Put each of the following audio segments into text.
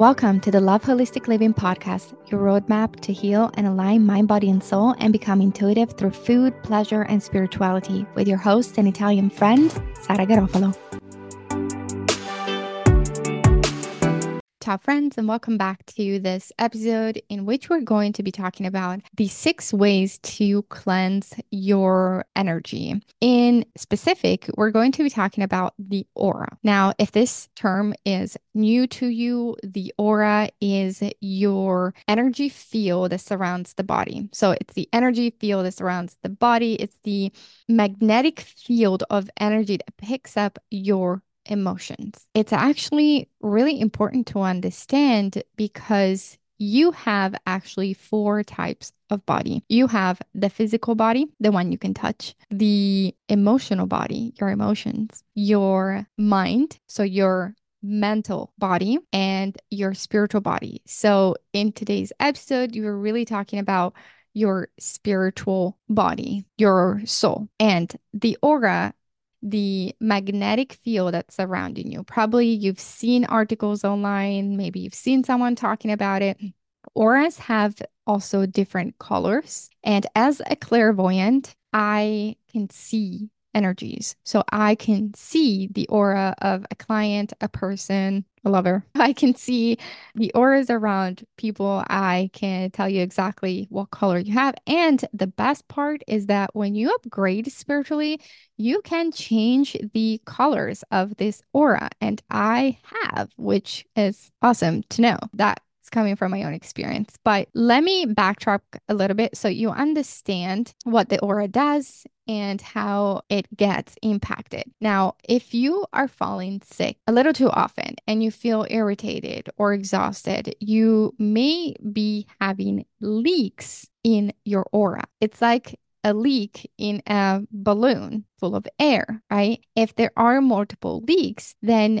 Welcome to the Love Holistic Living podcast, your roadmap to heal and align mind, body, and soul and become intuitive through food, pleasure, and spirituality with your host and Italian friend, Sara Garofalo. Ciao friends, and welcome back to this episode in which we're going to be talking about the 6 ways to cleanse your energy. In specific, we're going to be talking about the aura. Now, if this term is new to you, the aura is your energy field that surrounds the body. So it's the energy field that surrounds the body. It's the magnetic field of energy that picks up your emotions. It's actually really important to understand because you have actually 4 types of body. You have the physical body, the one you can touch, the emotional body, your emotions, your mind, so your mental body, and your spiritual body. So in today's episode, you're really talking about your spiritual body, your soul, and the aura, the magnetic field that's surrounding you. Probably you've seen articles online, maybe you've seen someone talking about it. Auras have also different colors. And as a clairvoyant, I can see energies. So I can see the aura of a client, a person, a lover. I can see the auras around people. I can tell you exactly what color you have. And the best part is that when you upgrade spiritually, you can change the colors of this aura. And I have, which is awesome to know. That's coming from my own experience. But let me backtrack a little bit so you understand what the aura does and how it gets impacted. Now, if you are falling sick a little too often and you feel irritated or exhausted, you may be having leaks in your aura. It's like a leak in a balloon full of air, right? If there are multiple leaks, then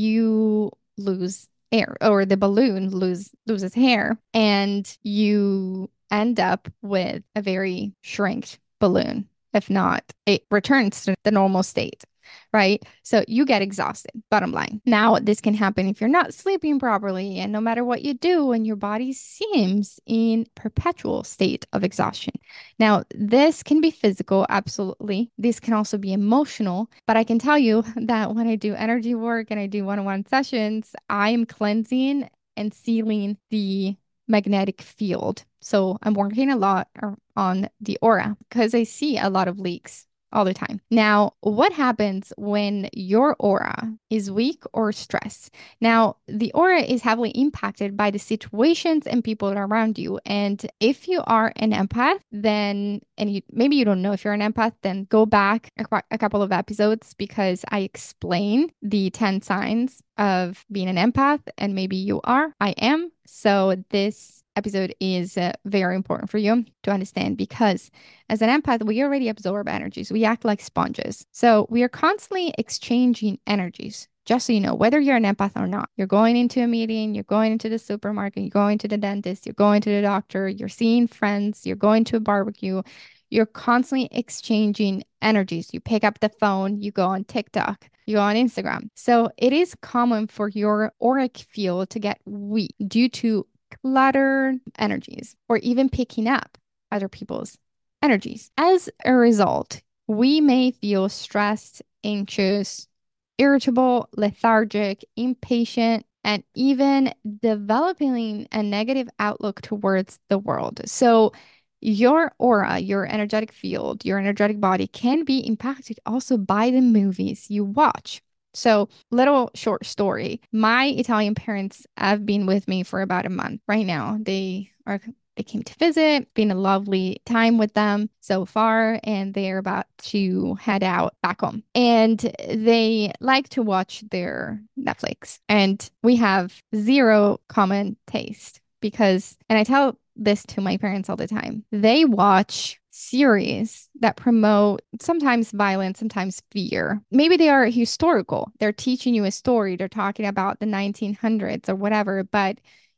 you lose air, or the balloon loses air, and you end up with a very shrinked balloon. If not, it returns to the normal state, right? So you get exhausted, bottom line. Now, this can happen if you're not sleeping properly, and no matter what you do, and your body seems in perpetual state of exhaustion. Now, this can be physical, absolutely. This can also be emotional, but I can tell you that when I do energy work and I do one-on-one sessions, I am cleansing and sealing the magnetic field. So I'm working a lot on the aura because I see a lot of leaks all the time. Now, what happens when your aura is weak or stressed? Now, the aura is heavily impacted by the situations and people around you. And if you are an empath, then, and maybe you don't know if you're an empath, then go back a couple of episodes because I explain the 10 signs of being an empath, and maybe you are. I am. So this episode is very important for you to understand because as an empath, we already absorb energies. We act like sponges. So we are constantly exchanging energies. Just so you know, whether you're an empath or not, you're going into a meeting, you're going into the supermarket, you're going to the dentist, you're going to the doctor, you're seeing friends, you're going to a barbecue, you're constantly exchanging energies. You pick up the phone, you go on TikTok, you go on Instagram. So it is common for your auric field to get weak due to cluttered energies or even picking up other people's energies. As a result, we may feel stressed, anxious, irritable, lethargic, impatient, and even developing a negative outlook towards the world. So your aura, your energetic field, your energetic body can be impacted also by the movies you watch. So, little short story. My Italian parents have been with me for about a month right now. They came to visit, been a lovely time with them so far, and they're about to head out back home. And they like to watch their Netflix. And we have zero common taste because, and I tell this to my parents all the time, they watch series that promote sometimes violence, sometimes fear. Maybe they are historical. They're teaching you a story. They're talking about the 1900s or whatever, but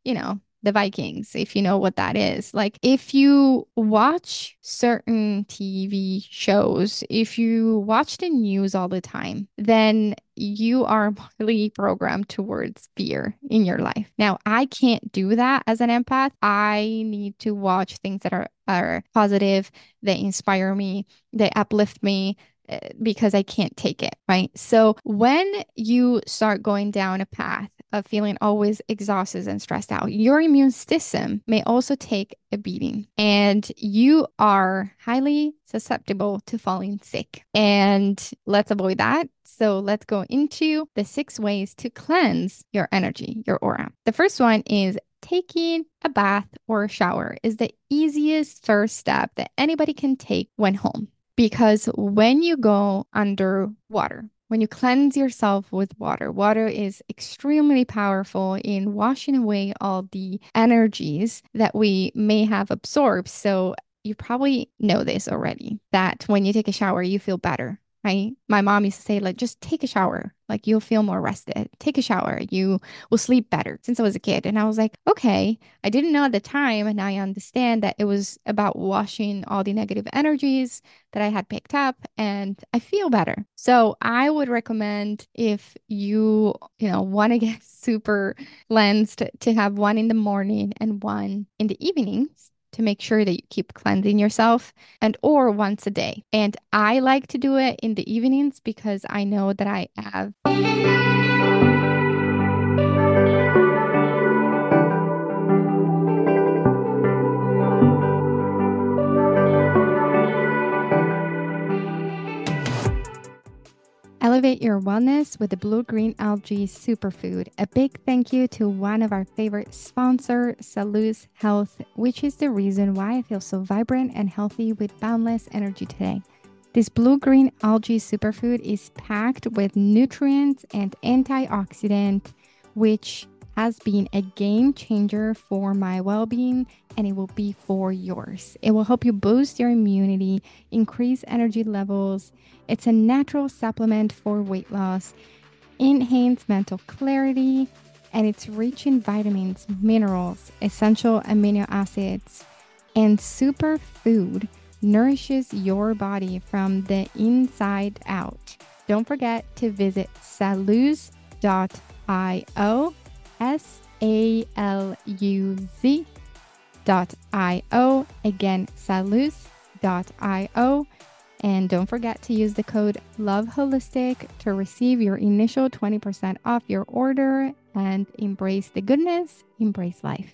the Vikings, if you know what that is. Like if you watch certain TV shows, if you watch the news all the time, then you are really programmed towards fear in your life. Now, I can't do that as an empath. I need to watch things that are positive, that inspire me, that uplift me, because I can't take it, right? So when you start going down a path of feeling always exhausted and stressed out, your immune system may also take a beating, and you are highly susceptible to falling sick. And let's avoid that. So let's go into the 6 ways to cleanse your energy, your aura. The first one is taking a bath or a shower is the easiest first step that anybody can take when home. Because when you go underwater, when you cleanse yourself with water, water is extremely powerful in washing away all the energies that we may have absorbed. So you probably know this already, that when you take a shower, you feel better, right? My mom used to say, like, just take a shower. Like, you'll feel more rested. Take a shower. You will sleep better, since I was a kid. And I was like, okay, I didn't know at the time. And I understand that it was about washing all the negative energies that I had picked up, and I feel better. So I would recommend, if you want to get super cleansed, to have one in the morning and one in the evenings, to make sure that you keep cleansing yourself, and or once a day. And I like to do it in the evenings because I know that I have elevate your wellness with the blue green algae superfood. A big thank you to one of our favorite sponsor, Salus Health, which is the reason why I feel so vibrant and healthy with boundless energy today. This blue green algae superfood is packed with nutrients and antioxidant, which has been a game changer for my well-being, and it will be for yours. It will help you boost your immunity, increase energy levels. It's a natural supplement for weight loss, enhance mental clarity, and it's rich in vitamins, minerals, essential amino acids, and superfood nourishes your body from the inside out. Don't forget to visit saluz.io, saluz.io. Again, saluz.io. And don't forget to use the code LOVEHOLISTIC to receive your initial 20% off your order, and embrace the goodness, embrace life.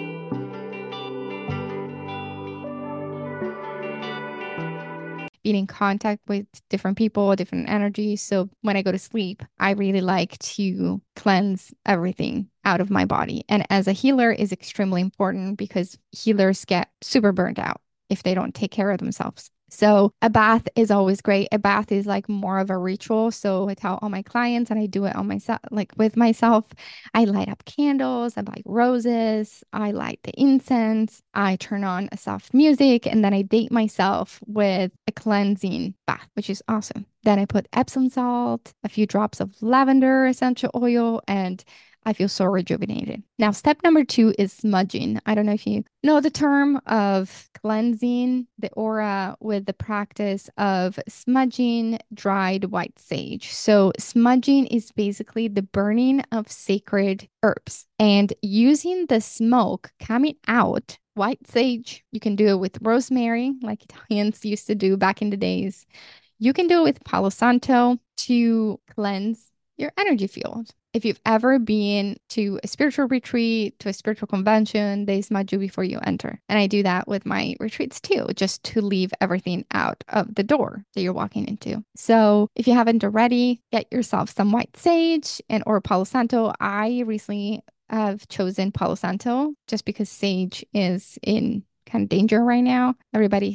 Being in contact with different people, different energies. So when I go to sleep, I really like to cleanse everything out of my body. And as a healer is extremely important, because healers get super burnt out if they don't take care of themselves. So a bath is always great. A bath is like more of a ritual. So I tell all my clients, and I do it on myself, like with myself. I light up candles, I buy roses, I light the incense, I turn on a soft music, and then I date myself with a cleansing bath, which is awesome. Then I put Epsom salt, a few drops of lavender essential oil, and I feel so rejuvenated. Now, step number 2 is smudging. I don't know if you know the term of cleansing the aura with the practice of smudging dried white sage. So smudging is basically the burning of sacred herbs, and using the smoke coming out. White sage, you can do it with rosemary, like Italians used to do back in the days. You can do it with Palo Santo to cleanse your energy field. If you've ever been to a spiritual retreat, to a spiritual convention, they smudge you before you enter. And I do that with my retreats too, just to leave everything out of the door that you're walking into. So if you haven't already, get yourself some white sage and or Palo Santo. I recently have chosen Palo Santo just because sage is in kind of danger right now. Everybody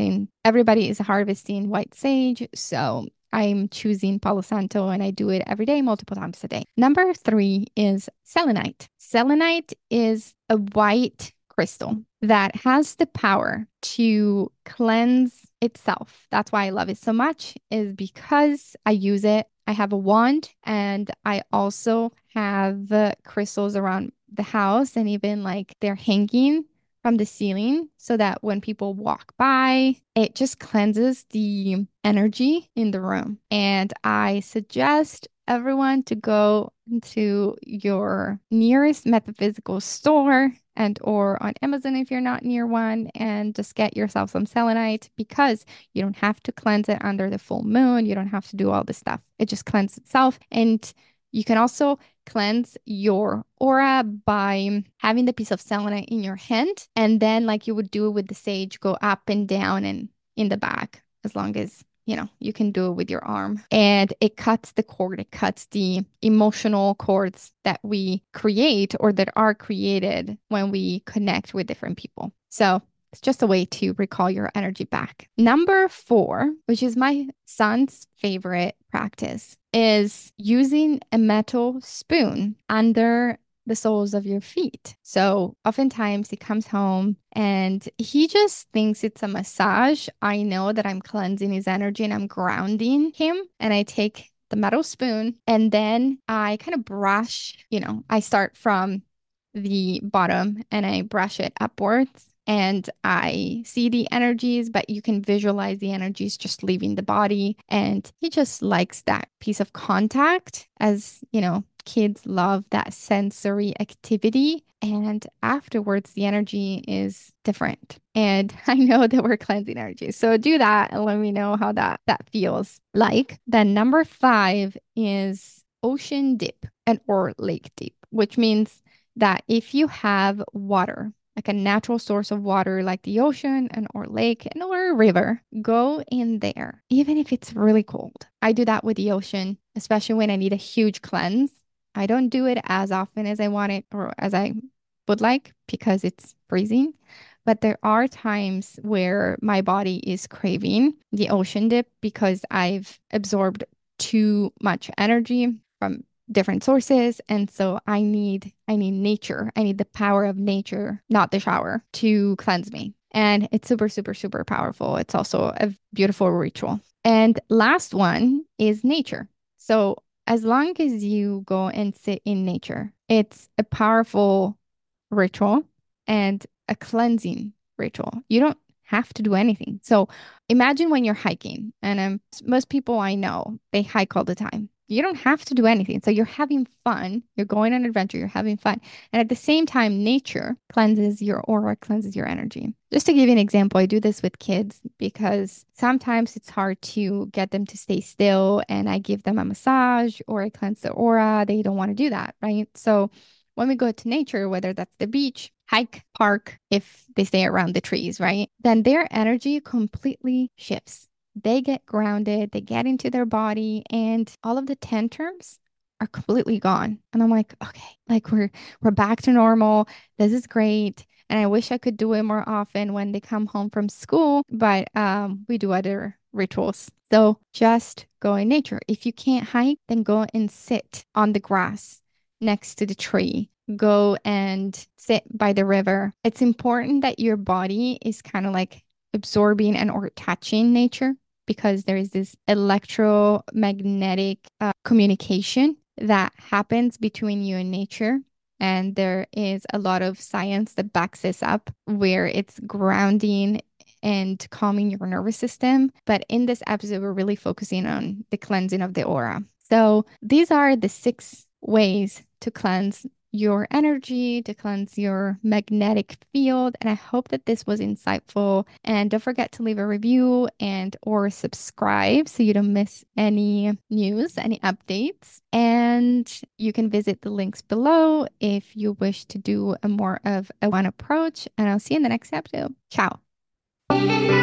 is harvesting white sage. So I'm choosing Palo Santo, and I do it every day, multiple times a day. Number 3 is selenite. Selenite is a white crystal that has the power to cleanse itself. That's why I love it so much, is because I use it. I have a wand, and I also have crystals around the house, and even like they're hanging from the ceiling, so that when people walk by, it just cleanses the energy in the room. And I suggest everyone to go to your nearest metaphysical store and or on Amazon if you're not near one and just get yourself some selenite because you don't have to cleanse it under the full moon. You don't have to do all this stuff. It just cleanses itself. And you can also cleanse your aura by having the piece of selenite in your hand. And then, like you would do with the sage, go up and down and in the back, as long as you can do it with your arm. And it cuts the cord, it cuts the emotional cords that we create or that are created when we connect with different people. So it's just a way to recall your energy back. Number 4, which is my son's favorite practice, is using a metal spoon under the soles of your feet. So oftentimes he comes home and he just thinks it's a massage. I know that I'm cleansing his energy and I'm grounding him. And I take the metal spoon and then I kind of brush, I start from the bottom and I brush it upwards. And I see the energies, but you can visualize the energies just leaving the body. And he just likes that piece of contact, as kids love that sensory activity. And afterwards, the energy is different. And I know that we're cleansing energy. So do that and let me know how that feels like. Then number 5 is ocean dip and or lake dip, which means that if you have water, like a natural source of water like the ocean and or lake and or a river, go in there, even if it's really cold. I do that with the ocean, especially when I need a huge cleanse. I don't do it as often as I want it or as I would like because it's freezing. But there are times where my body is craving the ocean dip because I've absorbed too much energy from different sources. And so I need nature. I need the power of nature, not the shower, to cleanse me. And it's super, super, super powerful. It's also a beautiful ritual. And last one is nature. So as long as you go and sit in nature, it's a powerful ritual and a cleansing ritual. You don't have to do anything. So imagine when you're hiking, and most people I know, they hike all the time. You don't have to do anything. So you're having fun. You're going on an adventure. You're having fun. And at the same time, nature cleanses your aura, cleanses your energy. Just to give you an example, I do this with kids because sometimes it's hard to get them to stay still. And I give them a massage or I cleanse their aura. They don't want to do that, right? So when we go to nature, whether that's the beach, hike, park, if they stay around the trees, right? Then their energy completely shifts. They get grounded, they get into their body, and all of the tantrums are completely gone. And I'm like, okay, like we're back to normal. This is great. And I wish I could do it more often when they come home from school, but we do other rituals. So just go in nature. If you can't hike, then go and sit on the grass next to the tree. Go and sit by the river. It's important that your body is kind of like absorbing and or touching nature because there is this electromagnetic communication that happens between you and nature. And there is a lot of science that backs this up where it's grounding and calming your nervous system. But in this episode, we're really focusing on the cleansing of the aura. So these are the 6 ways to cleanse your energy, to cleanse your magnetic field. And I hope that this was insightful. And don't forget to leave a review and or subscribe so you don't miss any news, any updates. And you can visit the links below if you wish to do a more of a one approach. And I'll see you in the next episode. Ciao.